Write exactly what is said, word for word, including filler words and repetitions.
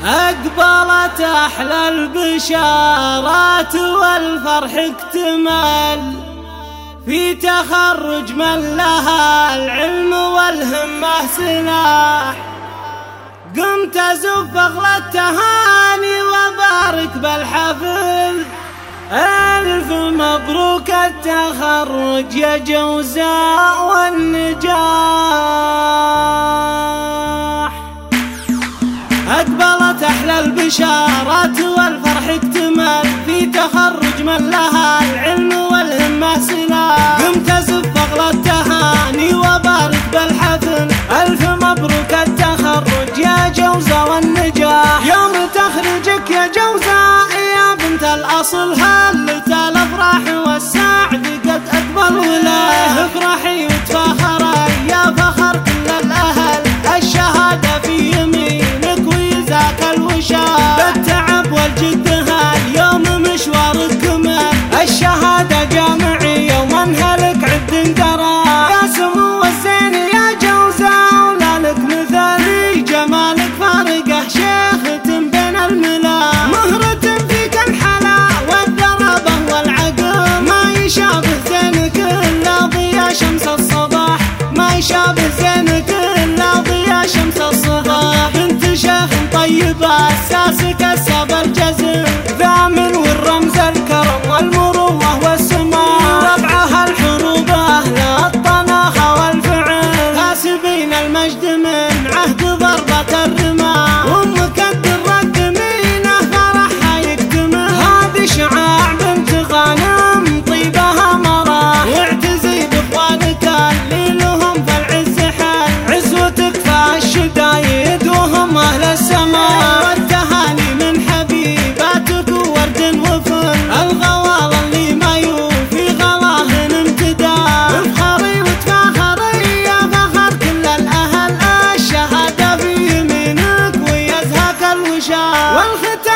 أقبلت أحلى البشارات والفرح اكتمل في تخرج من لها العلم والهمة سلاح. قمت أزف أغلى التهاني وبارك بالحفل، ألف مبروك التخرج يا جوزاء والنجاح. أقبلت أحلى البشارات والفرح اكتمل في تخرج من لها العلم والهمة سلاح. قمت أزف أغلى التهاني وبارك بالحفل، ألف مبروك التخرج يا جوزاء والنجاح. يوم تخرجك يا جوزاء يا بنت الأصل هلت الأفراح والسعد قد أقبل وله. افرحي وتفاخري يا فخر كل الأهل، الشهادة في يمينك ويزاك الوشاح. بالتعب والجد هاليوم مشوارك كمل، الشهادة جامعية ومنهلك عد انقرا. يا سمو الزين يا جوزاء ولا لك مثل، جمالك فارقه شيخة بين الملا. مهرة فيك الحلا والدربة والعقل، ما يشابه زينك إلا ضياء شمس الصباح. ما يشابه زينك إلا ضياء شمس الصباح. بنت شيخ طيبة أساسك السب الجزم، ذامن والرمز الكرم والمروة والسماح. ربعها الحروب أهل الطناخة والفعل، كاسبين المجد من عهد ضربة الرماح. وأمك الدرة مينة فرحها يكتمل، هذه شعاع بنت غانم طيبها مراه. واعتزي بإخوانك اللي لهم في العز حل، عزوتك فالشدايد وهم أهل السماء. والتهاني من حبيباتك ورد وفل، الغوال اللي ما يوفي غلاهن امتدى. افخري وتفاخري يا فخر كل الأهل، الشهادة في يمينك ويزهك الوشاح. والختام